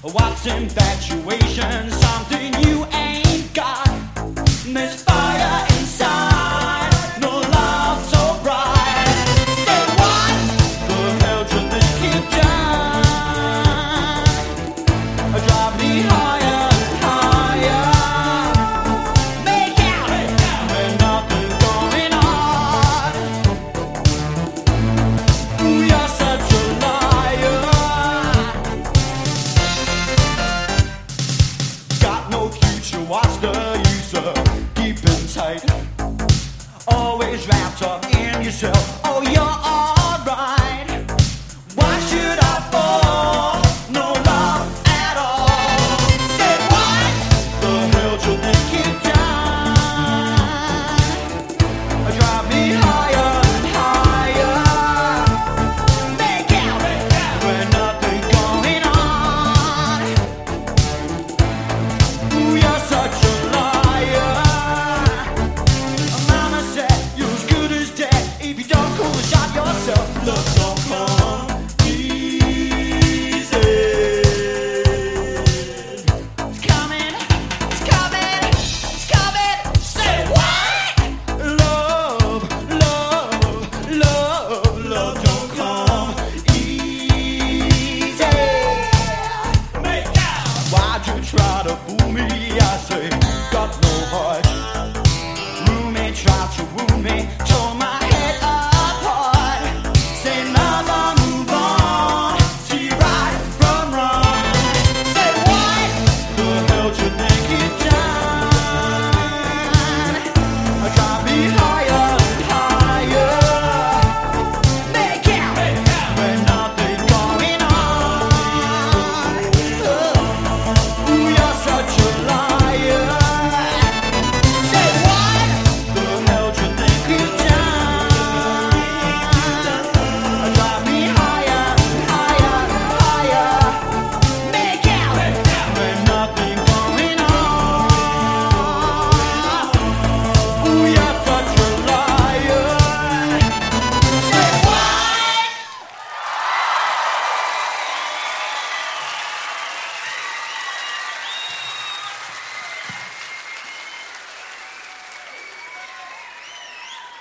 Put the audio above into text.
What's infatuation? Something you ain't got. There's fire inside, no love so bright. Say what? The hell should this keep down? Drive me higher and higher. Make out when nothing's going on. Ooh, you're such a liar. Got no future, what's the use of keeping tight? Always wrapped up in yourself. Oh, you're alright. Why should I fall? No love at all. Say what? The hell should this keep down? Drive me higher and higher. Make out when nothing's going on. Ooh, you're such a liar. Mama said you're as good as dead if you don't call the shot yourself. Love don't come easy. It's coming, it's coming, it's coming. Say what? Love, love, love, love don't come easy. Make out. Why'd you try to fool me? I say, got no heart. Roommate tried to wound me, tore my head apart. Say never move on, see right from wrong. Say what? The hell should